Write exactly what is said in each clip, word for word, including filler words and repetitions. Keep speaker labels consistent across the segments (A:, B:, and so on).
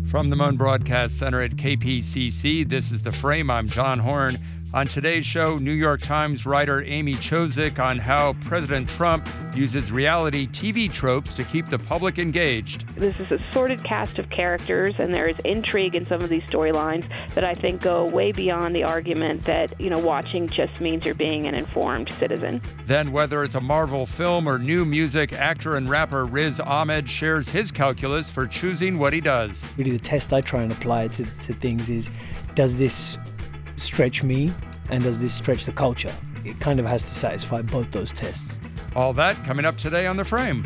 A: From the Moan Broadcast Center at K P C C, this is The Frame. I'm John Horn. On today's show, New York Times writer Amy Chozick on how President Trump uses reality T V tropes to keep the public engaged.
B: This is a sordid cast of characters, and there is intrigue in some of these storylines that I think go way beyond the argument that, you know, watching just means you're being an informed citizen.
A: Then, whether it's a Marvel film or new music, actor and rapper Riz Ahmed shares his calculus for choosing what he does.
C: Really, the test I try and apply to, to things is, does this stretch me, and does this stretch the culture? It kind of has to satisfy both those tests.
A: All that coming up today on The Frame.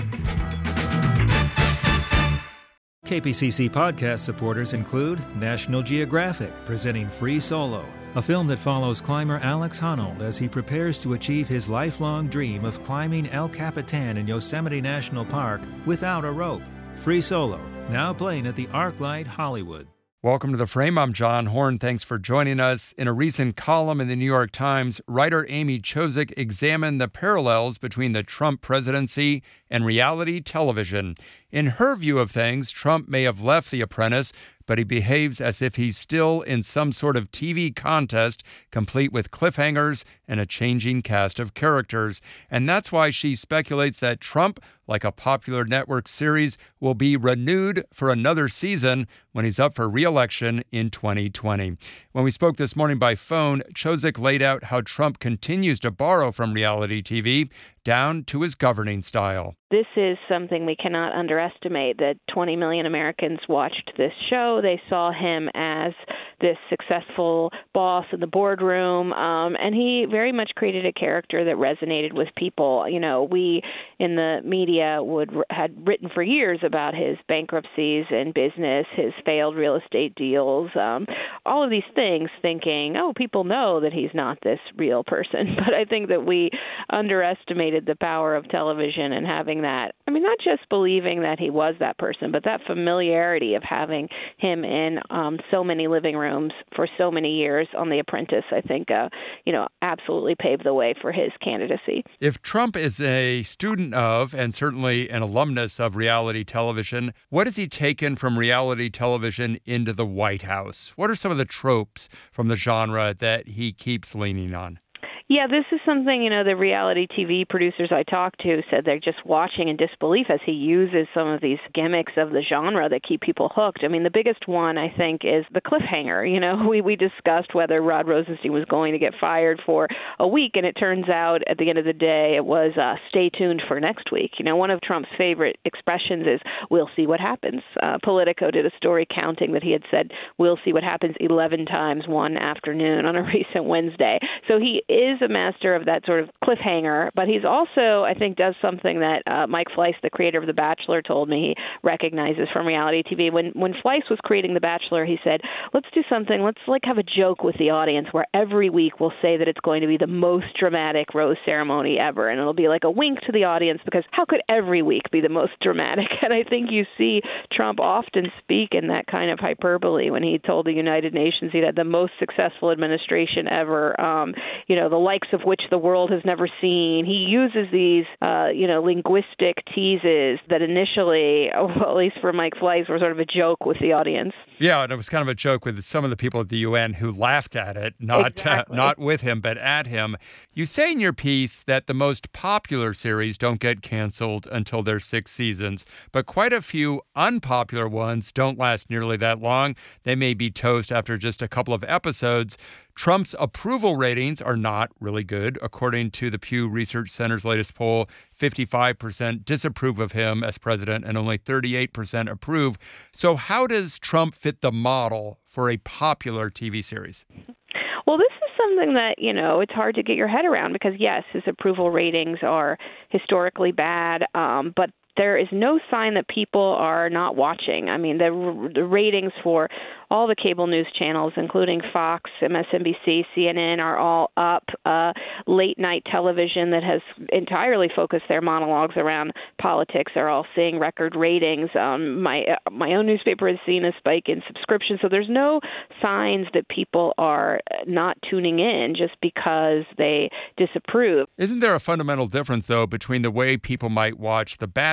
D: K P C C podcast supporters include National Geographic, presenting Free Solo, a film that follows climber Alex Honnold as he prepares to achieve his lifelong dream of climbing El Capitan in Yosemite National Park without a rope. Free Solo, now playing at the ArcLight Hollywood.
A: Welcome to The Frame. I'm John Horn. Thanks for joining us. In a recent column in the New York Times, writer Amy Chozick examined the parallels between the Trump presidency and reality television. In her view of things, Trump may have left The Apprentice, but he behaves as if he's still in some sort of T V contest, complete with cliffhangers and a changing cast of characters. And that's why she speculates that Trump, like a popular network series, will be renewed for another season when he's up for re-election in twenty twenty. When we spoke this morning by phone, Chozick laid out how Trump continues to borrow from reality T V down to his governing style.
B: This is something we cannot underestimate, that twenty million Americans watched this show. They saw him as this successful boss in the boardroom, um, and he very much created a character that resonated with people. You know, we in the media would had written for years about his bankruptcies in business, his failed real estate deals, um, all of these things, thinking, oh, people know that he's not this real person. But I think that we underestimated the power of television and having that, I mean, not just believing that he was that person, but that familiarity of having him in um, so many living rooms for so many years on The Apprentice, I think, uh, you know, absolutely paved the way for his candidacy.
A: If Trump is a student of, and certainly an alumnus of reality television, what has he taken from reality television into the White House? What are some of the tropes from the genre that he keeps leaning on?
B: Yeah, this is something, you know, the reality T V producers I talked to said they're just watching in disbelief as he uses some of these gimmicks of the genre that keep people hooked. I mean, the biggest one, I think, is the cliffhanger. You know, we, we discussed whether Rod Rosenstein was going to get fired for a week, and it turns out at the end of the day it was uh, stay tuned for next week. You know, one of Trump's favorite expressions is, we'll see what happens. Uh, Politico did a story counting that he had said, we'll see what happens eleven times one afternoon on a recent Wednesday. So he is a master of that sort of cliffhanger, but he's also, I think, does something that uh, Mike Fleiss, the creator of The Bachelor, told me he recognizes from reality T V. When when Fleiss was creating The Bachelor, he said, let's do something, let's like have a joke with the audience where every week we'll say that it's going to be the most dramatic rose ceremony ever, and it'll be like a wink to the audience, because how could every week be the most dramatic? And I think you see Trump often speak in that kind of hyperbole. When he told the United Nations he'd had the most successful administration ever, um, you know, the likes of which the world has never seen. He uses these, uh, you know, linguistic teases that initially, well, at least for Mike Fleiss, were sort of a joke with the audience.
A: Yeah, and it was kind of a joke with some of the people at the U N who laughed at it, not
B: exactly.
A: uh, not with him, but at him. You say in your piece that the most popular series don't get canceled until their six seasons, but quite a few unpopular ones don't last nearly that long. They may be toast after just a couple of episodes. Trump's approval ratings are not really good. According to the Pew Research Center's latest poll, fifty-five percent disapprove of him as president and only thirty-eight percent approve. So how does Trump fit the model for a popular T V series?
B: Well, this is something that, you know, it's hard to get your head around because, yes, his approval ratings are historically bad, um, but there is no sign that people are not watching. I mean, the, the ratings for all the cable news channels, including Fox, M S N B C, C N N, are all up. Uh, late night television that has entirely focused their monologues around politics are all seeing record ratings. Um, my uh, my own newspaper has seen a spike in subscriptions. So there's no signs that people are not tuning in just because they disapprove.
A: Isn't there a fundamental difference, though, between the way people might watch The Bachelor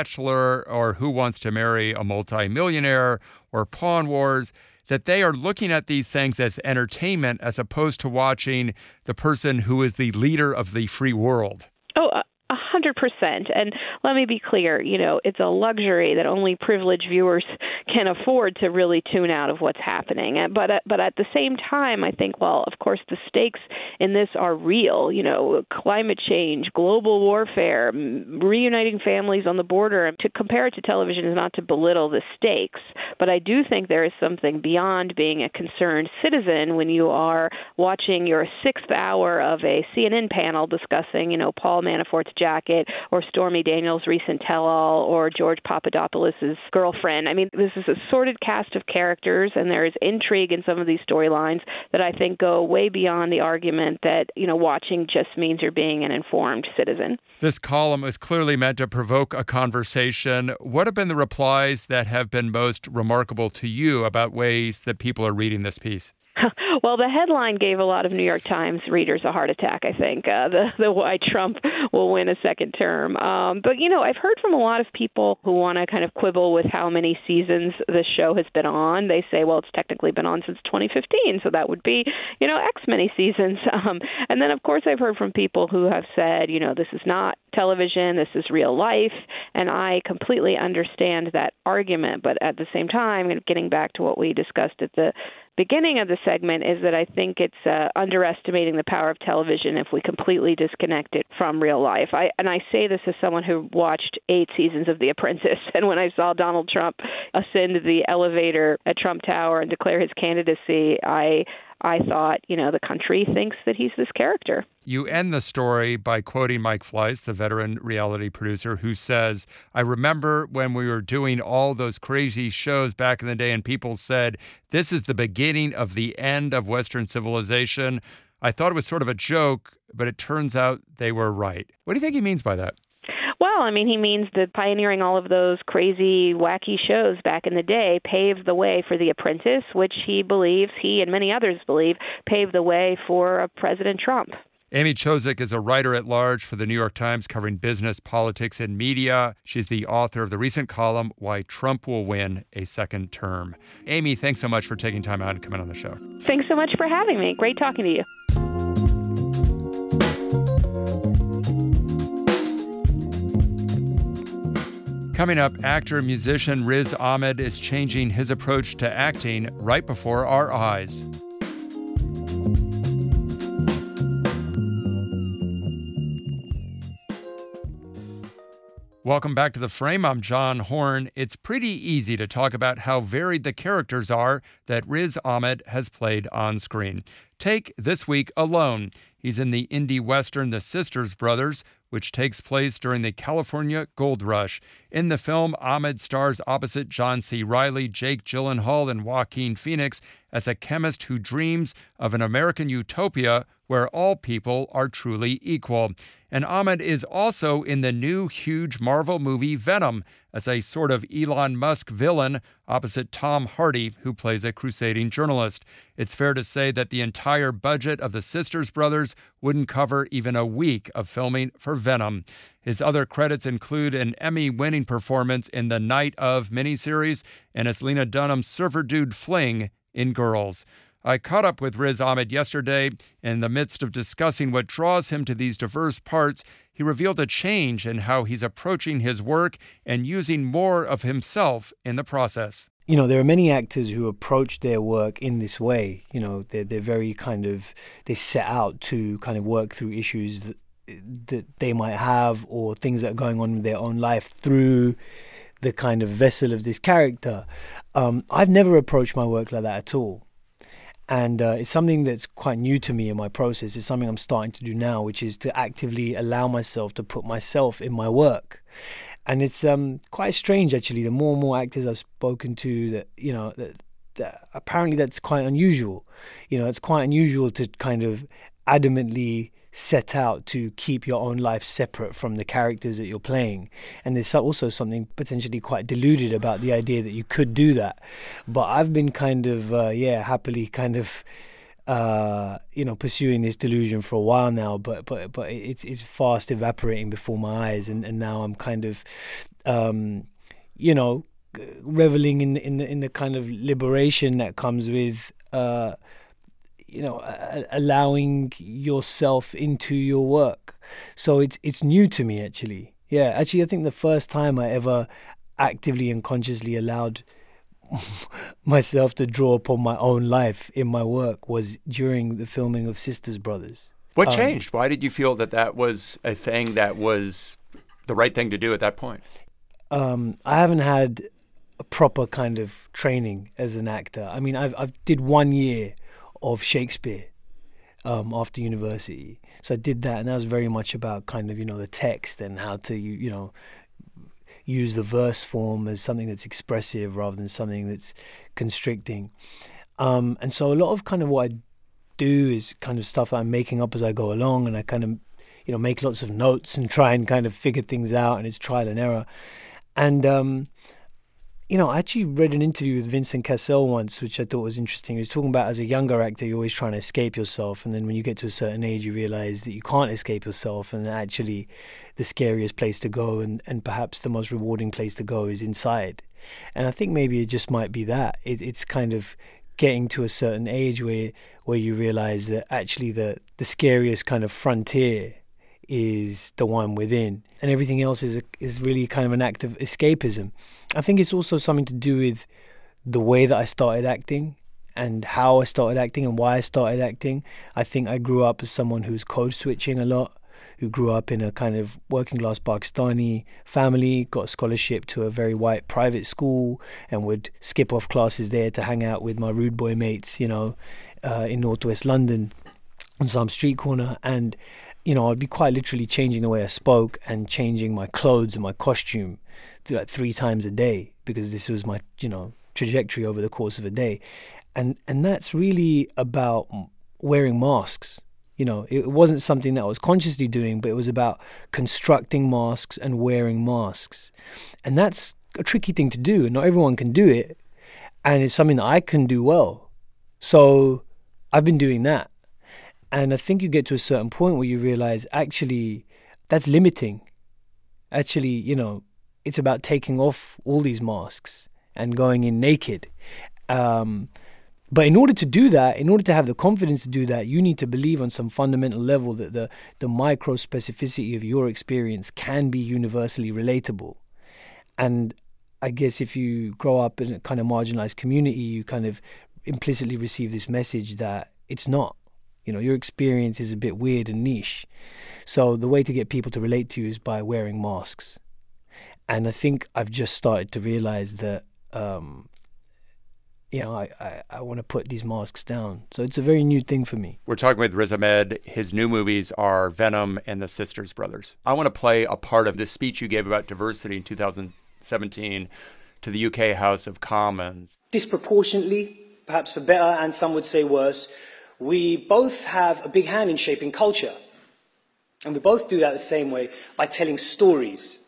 A: Bachelor or Who Wants to Marry a Multimillionaire or Pawn Wars, that they are looking at these things as entertainment as opposed to watching the person who is the leader of the free world.
B: Oh, uh- A hundred percent. And let me be clear, you know, it's a luxury that only privileged viewers can afford to really tune out of what's happening. But at, but at the same time, I think, well, of course, the stakes in this are real, you know, climate change, global warfare, reuniting families on the border. And to compare it to television is not to belittle the stakes. But I do think there is something beyond being a concerned citizen when you are watching your sixth hour of a C N N panel discussing, you know, Paul Manafort's jacket or Stormy Daniels' recent tell-all or George Papadopoulos' girlfriend. I mean, this is a sordid cast of characters, and there is intrigue in some of these storylines that I think go way beyond the argument that, you know, watching just means you're being an informed citizen.
A: This column is clearly meant to provoke a conversation. What have been the replies that have been most remarkable to you about ways that people are reading this piece?
B: Well, the headline gave a lot of New York Times readers a heart attack, I think, uh, the, the why Trump will win a second term. Um, but, you know, I've heard from a lot of people who want to kind of quibble with how many seasons the show has been on. They say, well, it's technically been on since twenty fifteen, so that would be, you know, X many seasons. Um, and then, of course, I've heard from people who have said, you know, this is not television, this is real life, and I completely understand that argument. But at the same time, getting back to what we discussed at the beginning of the segment, is that I think it's uh, underestimating the power of television if we completely disconnect it from real life. I, and I say this as someone who watched eight seasons of The Apprentice, and when I saw Donald Trump ascend the elevator at Trump Tower and declare his candidacy, I I thought, you know, the country thinks that he's this character.
A: You end the story by quoting Mike Fleiss, the veteran reality producer, who says, I remember when we were doing all those crazy shows back in the day and people said, this is the beginning of the end of Western civilization. I thought it was sort of a joke, but it turns out they were right. What do you think he means by that?
B: Well, I mean, he means that pioneering all of those crazy, wacky shows back in the day paved the way for The Apprentice, which he believes, he and many others believe, paved the way for President Trump.
A: Amy Chozick is a writer at large for the New York Times covering business, politics, and media. She's the author of the recent column, Why Trump Will Win a Second Term. Amy, thanks so much for taking time out and coming on the show.
B: Thanks so much for having me. Great talking to you.
A: Coming up, actor and musician Riz Ahmed is changing his approach to acting right before our eyes. Welcome back to The Frame. I'm John Horn. It's pretty easy to talk about how varied the characters are that Riz Ahmed has played on screen. Take This Week Alone. He's in the indie western The Sisters Brothers, which takes place during the California Gold Rush. In the film, Ahmed stars opposite John C. Reilly, Jake Gyllenhaal, and Joaquin Phoenix as a chemist who dreams of an American utopia where all people are truly equal. And Ahmed is also in the new huge Marvel movie Venom as a sort of Elon Musk villain opposite Tom Hardy, who plays a crusading journalist. It's fair to say that the entire budget of the Sisters Brothers wouldn't cover even a week of filming for Venom. His other credits include an Emmy-winning performance in the Night Of miniseries and as Lena Dunham's surfer dude Fling in Girls. I caught up with Riz Ahmed yesterday. In the midst of discussing what draws him to these diverse parts, he revealed a change in how he's approaching his work and using more of himself in the process.
C: You know, there are many actors who approach their work in this way. You know, they're, they're very kind of, they set out to kind of work through issues that, that they might have or things that are going on in their own life through the kind of vessel of this character. Um, I've never approached my work like that at all. And uh, it's something that's quite new to me in my process. It's something I'm starting to do now, which is to actively allow myself to put myself in my work. And it's um, quite strange, actually. The more and more actors I've spoken to, that you know, that, that apparently that's quite unusual. You know, it's quite unusual to kind of adamantly set out to keep your own life separate from the characters that you're playing. And there's also something potentially quite deluded about the idea that you could do that. But I've been kind of, uh, yeah, happily kind of uh, you know, pursuing this delusion for a while now, but but but it's it's fast evaporating before my eyes, and, and now I'm kind of, um, you know, reveling in the, in the in the kind of liberation that comes with, uh, you know, uh, allowing yourself into your work. So it's it's new to me, actually. Yeah, actually, I think the first time I ever actively and consciously allowed myself to draw upon my own life in my work was during the filming of Sisters Brothers.
A: What
C: um,
A: changed? Why did you feel that that was a thing that was the right thing to do at that point?
C: Um, I haven't had a proper kind of training as an actor. I mean, I've I did one year of Shakespeare um, after university. So I did that, and that was very much about kind of, you know, the text and how to, you, you know, use the verse form as something that's expressive rather than something that's constricting. Um, and so a lot of kind of what I do is kind of stuff that I'm making up as I go along, and I kind of, you know, make lots of notes and try and kind of figure things out, and it's trial and error. And, um, you know, I actually read an interview with Vincent Cassel once, which I thought was interesting. He was talking about, as a younger actor, you're always trying to escape yourself. And then when you get to a certain age, you realize that you can't escape yourself. And actually the scariest place to go, and, and perhaps the most rewarding place to go, is inside. And I think maybe it just might be that. It, it's kind of getting to a certain age where where you realize that actually the, the scariest kind of frontier is the one within, and everything else is a, is really kind of an act of escapism. I think it's also something to do with the way that I started acting and how I started acting and why I started acting. I think I grew up as someone who's code switching a lot, who grew up in a kind of working class Pakistani family, got a scholarship to a very white private school, and would skip off classes there to hang out with my rude boy mates, you know, uh, in northwest London on some street corner. And you know, I'd be quite literally changing the way I spoke and changing my clothes and my costume to like three times a day, because this was my, you know, trajectory over the course of a day. And and that's really about wearing masks. You know, it wasn't something that I was consciously doing, but it was about constructing masks and wearing masks. And that's a tricky thing to do, and not everyone can do it. And it's something that I can do well. So I've been doing that. And I think you get to a certain point where you realize, actually, that's limiting. Actually, you know, it's about taking off all these masks and going in naked. Um, but in order to do that, in order to have the confidence to do that, you need to believe on some fundamental level that the, the micro specificity of your experience can be universally relatable. And I guess if you grow up in a kind of marginalized community, you kind of implicitly receive this message that it's not. You know, your experience is a bit weird and niche. So the way to get people to relate to you is by wearing masks. And I think I've just started to realize that, um, you know, I, I, I want to put these masks down. So it's a very new thing for me.
A: We're talking with Riz Ahmed. His new movies are Venom and The Sisters Brothers. I want to play a part of this speech you gave about diversity in two thousand seventeen to the U K House of Commons.
E: Disproportionately, perhaps for better, and some would say worse, we both have a big hand in shaping culture. And we both do that the same way, by telling stories.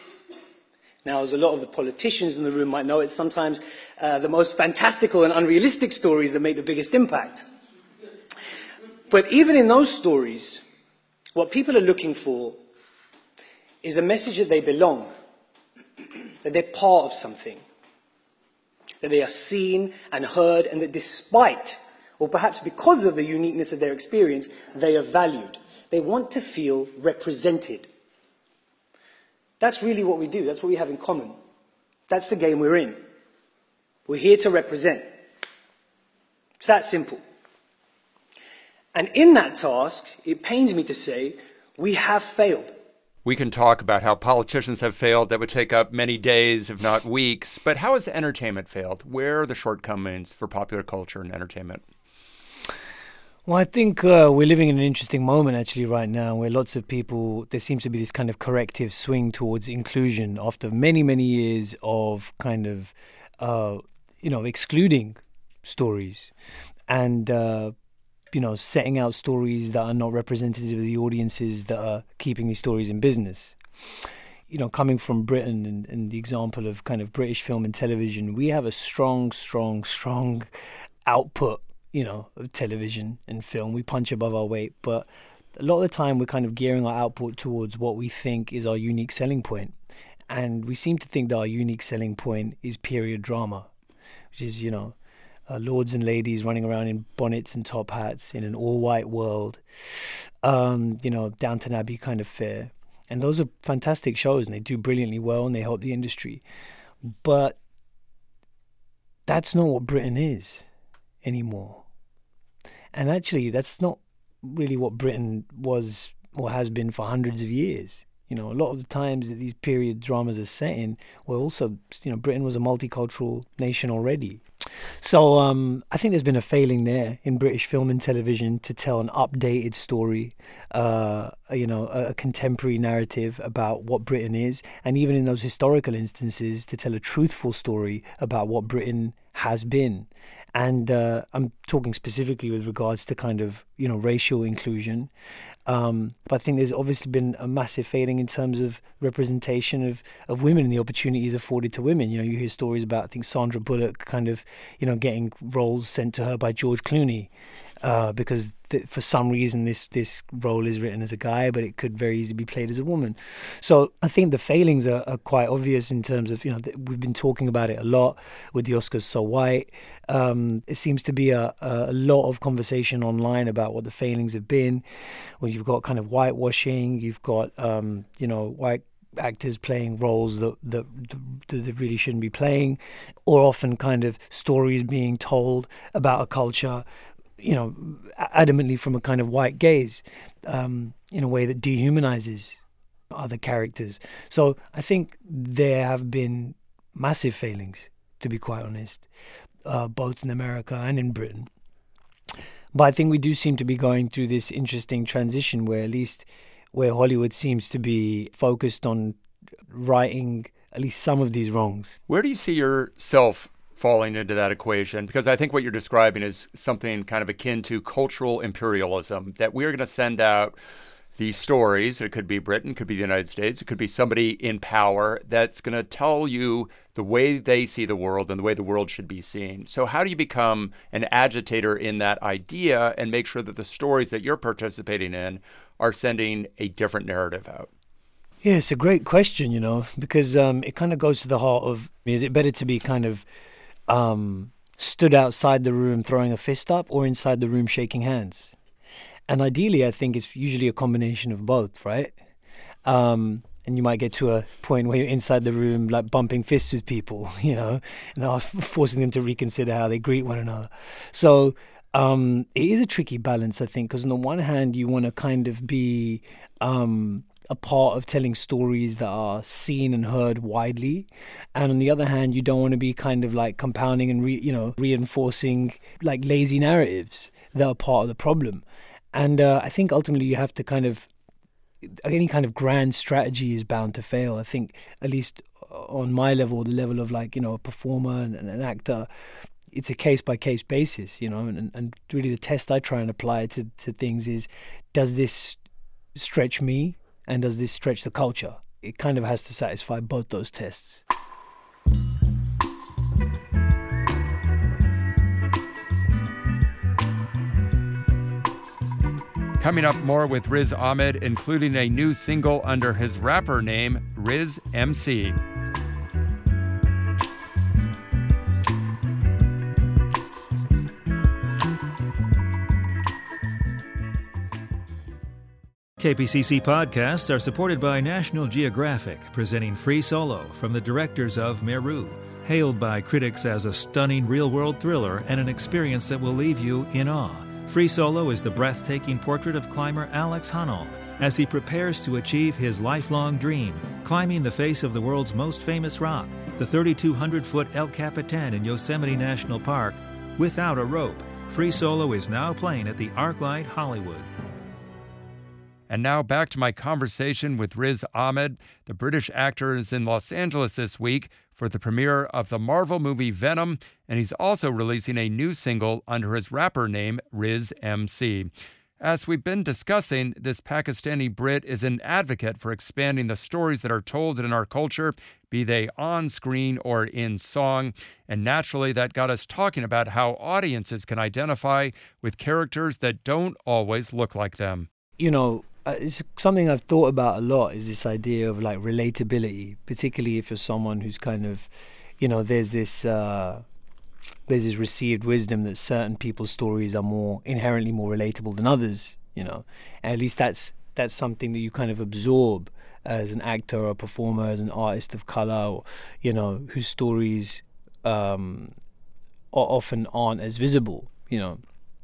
E: Now, as a lot of the politicians in the room might know, it's sometimes uh, the most fantastical and unrealistic stories that make the biggest impact. But even in those stories, what people are looking for is a message that they belong, that they're part of something, that they are seen and heard, and that despite, or perhaps because of the uniqueness of their experience, they are valued. They want to feel represented. That's really what we do. That's what we have in common. That's the game we're in. We're here to represent. It's that simple. And in that task, it pains me to say, we have failed.
A: We can talk about how politicians have failed. That would take up many days, if not weeks. But how has entertainment failed? Where are the shortcomings for popular culture and entertainment?
C: Well, I think uh, we're living in an interesting moment actually right now, where lots of people, there seems to be this kind of corrective swing towards inclusion after many, many years of kind of, uh, you know, excluding stories and, uh, you know, setting out stories that are not representative of the audiences that are keeping these stories in business. You know, coming from Britain and, and the example of kind of British film and television, we have a strong, strong, strong output, you know, of television and film. We punch above our weight, but a lot of the time we're kind of gearing our output towards what we think is our unique selling point. And we seem to think that our unique selling point is period drama, which is, you know, uh, lords and ladies running around in bonnets and top hats in an all-white world, um, you know, Downton Abbey kind of fare. And those are fantastic shows, and they do brilliantly well, and they help the industry. But that's not what Britain is anymore. And actually, that's not really what Britain was or has been for hundreds of years. You know, a lot of the times that these period dramas are set in were also, you know, Britain was a multicultural nation already. So um, I think there's been a failing there in British film and television to tell an updated story, uh, you know, a, a contemporary narrative about what Britain is, and even in those historical instances to tell a truthful story about what Britain has been. And uh, I'm talking specifically with regards to kind of, you know, racial inclusion. Um, but I think there's obviously been a massive failing in terms of representation of, of women and the opportunities afforded to women. You know, you hear stories about, I think, Sandra Bullock kind of, you know, getting roles sent to her by George Clooney uh, because th- for some reason this, this role is written as a guy, but it could very easily be played as a woman. So I think the failings are, are quite obvious in terms of, you know, th- we've been talking about it a lot with the Oscars So White. Um, it seems to be a, a lot of conversation online about what the failings have been. Well, you've got kind of whitewashing, you've got, um, you know, white actors playing roles that, that, that they really shouldn't be playing, or often kind of stories being told about a culture, you know, adamantly from a kind of white gaze, um, in a way that dehumanizes other characters. So I think there have been massive failings, to be quite honest. Uh, both in America and in Britain. But I think we do seem to be going through this interesting transition where at least where Hollywood seems to be focused on righting at least some of these wrongs.
A: Where do you see yourself falling into that equation? Because I think what you're describing is something kind of akin to cultural imperialism, that we're going to send out these stories. It could be Britain, could be the United States, it could be somebody in power that's going to tell you the way they see the world and the way the world should be seen. So how do you become an agitator in that idea and make sure that the stories that you're participating in are sending a different narrative out?
C: Yeah, it's a great question, you know, because um, it kind of goes to the heart of, is it better to be kind of um, stood outside the room throwing a fist up or inside the room shaking hands? And ideally, I think it's usually a combination of both, right? Um, and you might get to a point where you're inside the room, like bumping fists with people, you know, and forcing them to reconsider how they greet one another. So um, it is a tricky balance, I think, because on the one hand, you want to kind of be um, a part of telling stories that are seen and heard widely. And on the other hand, you don't want to be kind of like compounding and, re- you know, reinforcing like lazy narratives that are part of the problem. And uh, I think ultimately you have to kind of, any kind of grand strategy is bound to fail. I think at least on my level, the level of like, you know, a performer and, and an actor, it's a case by case basis, you know, and, and really the test I try and apply to, to things is, does this stretch me and does this stretch the culture? It kind of has to satisfy both those tests.
A: Coming up, more with Riz Ahmed, including a new single under his rapper name, Riz M C.
D: K P C C podcasts are supported by National Geographic, presenting Free Solo from the directors of Meru, hailed by critics as a stunning real-world thriller and an experience that will leave you in awe. Free Solo is the breathtaking portrait of climber Alex Honnold as he prepares to achieve his lifelong dream, climbing the face of the world's most famous rock, the thirty-two hundred foot El Capitan in Yosemite National Park, without a rope. Free Solo is now playing at the ArcLight Hollywood.
A: And now back to my conversation with Riz Ahmed. The British actor is in Los Angeles this week for the premiere of the Marvel movie Venom, and he's also releasing a new single under his rapper name, Riz M C. As we've been discussing, this Pakistani Brit is an advocate for expanding the stories that are told in our culture, be they on screen or in song. And naturally, that got us talking about how audiences can identify with characters that don't always look like them.
C: You know, uh, it's something I've thought about a lot, is this idea of like relatability, particularly if you're someone who's kind of, you know, there's this uh, there's this received wisdom that certain people's stories are more inherently more relatable than others, you know, and at least that's that's something that you kind of absorb as an actor or a performer, as an artist of color, or, you know, whose stories um, often aren't as visible, you know.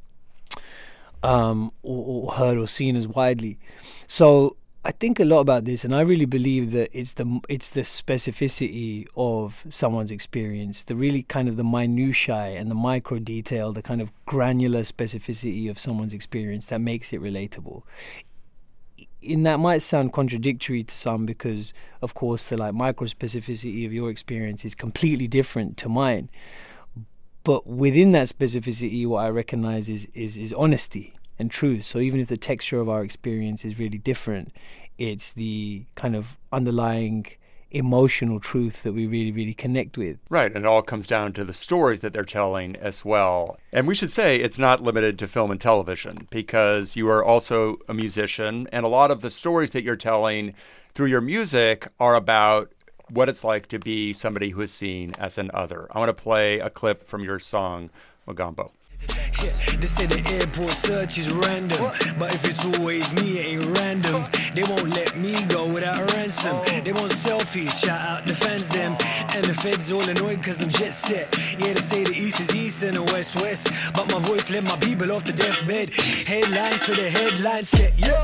C: Um, or, or heard or seen as widely. So I think a lot about this, and I really believe that it's the it's the specificity of someone's experience, the really kind of the minutiae and the micro detail, the kind of granular specificity of someone's experience that makes it relatable. And that might sound contradictory to some, because of course the like micro specificity of your experience is completely different to mine. But within that specificity, what I recognize is, is is honesty and truth. So even if the texture of our experience is really different, it's the kind of underlying emotional truth that we really, really connect with.
A: Right, and it all comes down to the stories that they're telling as well. And we should say it's not limited to film and television, because you are also a musician, and a lot of the stories that you're telling through your music are about what it's like to be somebody who is seen as an other. I want to play a clip from your song, Mogambo.
F: Yeah, they say the airport search is random, but if it's always me, it ain't random. They won't let me go without a ransom. They want selfies, shout out, defends them. And the feds all annoyed cause I'm jet set. Yeah, they say the east is east and the west west, but my voice led my people off the deathbed. Headlines for the headline set, yeah.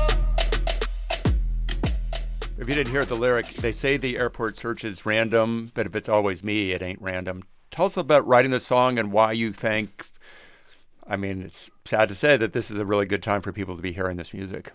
A: If you didn't hear the lyric, they say the airport search is random, but if it's always me, it ain't random. Tell us about writing the song and why you think, I mean, it's sad to say that this is a really good time for people to be hearing this music.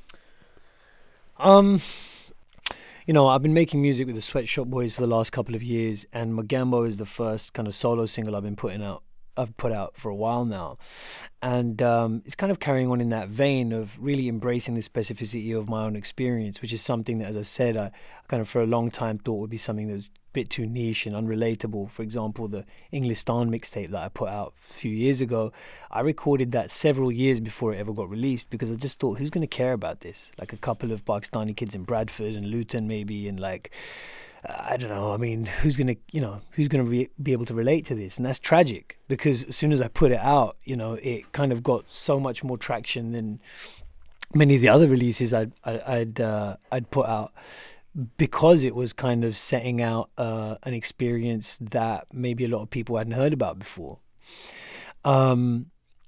C: Um, you know, I've been making music with the Sweatshop Boys for the last couple of years, and Mogambo is the first kind of solo single I've been putting out. I've put out for a while now, and um, it's kind of carrying on in that vein of really embracing the specificity of my own experience, which is something that, as I said, I, I kind of for a long time thought would be something that was a bit too niche and unrelatable. For example, the Englistan mixtape that I put out a few years ago, I recorded that several years before it ever got released, because I just thought, who's going to care about this? Like a couple of Pakistani kids in Bradford and Luton maybe, and like, I don't know, I mean, who's going to, you know, who's going to re- be able to relate to this? And that's tragic, because as soon as I put it out, you know, it kind of got so much more traction than many of the other releases I'd, I'd, uh, I'd put out, because it was kind of setting out uh, an experience that maybe a lot of people hadn't heard about before. Um,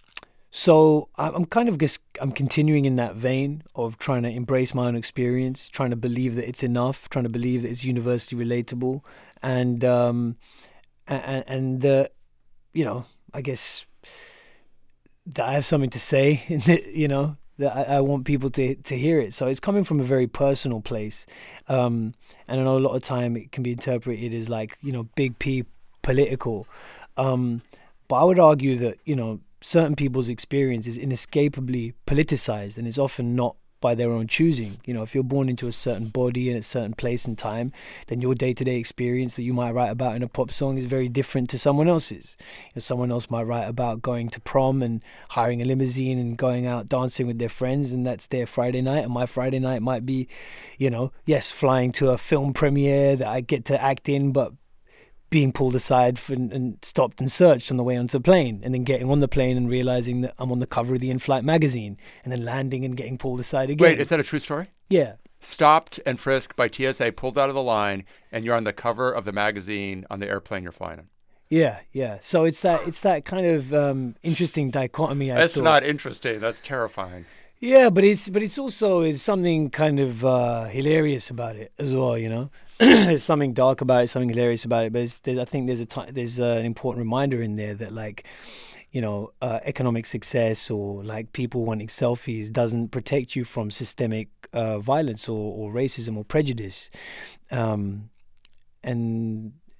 C: So I'm kind of just, I'm continuing in that vein of trying to embrace my own experience, trying to believe that it's enough, trying to believe that it's universally relatable, and um, and, and the, you know, I guess that I have something to say, you know, that I, I want people to to hear it. So it's coming from a very personal place, um, and I know a lot of time it can be interpreted as like, you know, big P political, um, but I would argue that, you know, certain people's experience is inescapably politicized, and it's often not by their own choosing. You know, if you're born into a certain body in a certain place and time, then your day-to-day experience that you might write about in a pop song is very different to someone else's. You know, someone else might write about going to prom and hiring a limousine and going out dancing with their friends, and that's their Friday night. And my Friday night might be, you know, yes, flying to a film premiere that I get to act in, but being pulled aside for, and stopped and searched on the way onto the plane, and then getting on the plane and realizing that I'm on the cover of the in-flight magazine, and then landing and getting pulled aside again.
A: Wait, is that a true story?
C: Yeah.
A: Stopped and frisked by T S A, pulled out of the line, and you're on the cover of the magazine on the airplane you're flying in.
C: Yeah, yeah. So it's that it's that kind of um, interesting dichotomy. I
A: That's
C: thought.
A: not interesting. That's terrifying.
C: Yeah, but it's but it's also is something kind of uh, hilarious about it as well. You know, there's something dark about it, something hilarious about it. But it's, there's, I think there's a t- there's uh, an important reminder in there that, like, you know, uh, economic success or like people wanting selfies doesn't protect you from systemic uh, violence or, or racism or prejudice, um, and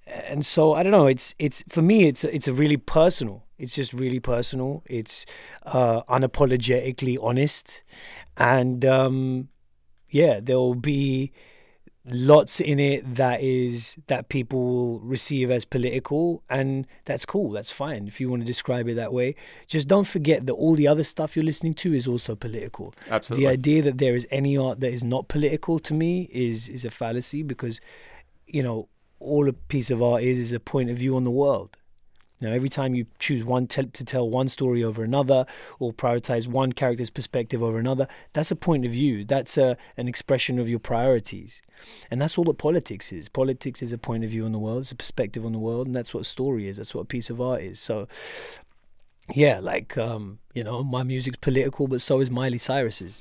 C: and so I don't know. It's it's for me. It's it's a really personal. It's just really personal. It's uh, unapologetically honest, and um, yeah, there will be lots in it that is that people will receive as political, and that's cool. That's fine if you want to describe it that way. Just don't forget that all the other stuff you're listening to is also political.
A: Absolutely.
C: The idea that there is any art that is not political, to me, is is a fallacy, because, you know, all a piece of art is is a point of view on the world. Now, every time you choose one te- to tell one story over another, or prioritize one character's perspective over another, that's a point of view. That's a, an expression of your priorities. And that's all that politics is. Politics is a point of view on the world, it's a perspective on the world, and that's what a story is. That's what a piece of art is. So, yeah, like, um, you know, my music's political, but so is Miley Cyrus's.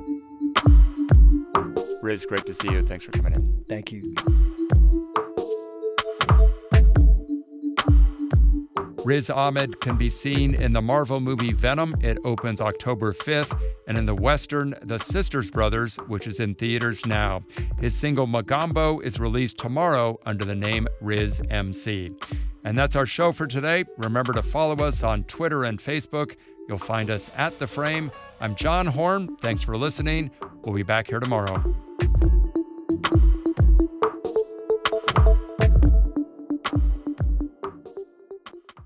A: Riz, great to see you. Thanks for coming in.
C: Thank you.
A: Riz Ahmed can be seen in the Marvel movie Venom. It opens October fifth, and in the Western, The Sisters Brothers, which is in theaters now. His single Magambo is released tomorrow under the name Riz M C. And that's our show for today. Remember to follow us on Twitter and Facebook. You'll find us at The Frame. I'm John Horn. Thanks for listening. We'll be back here tomorrow.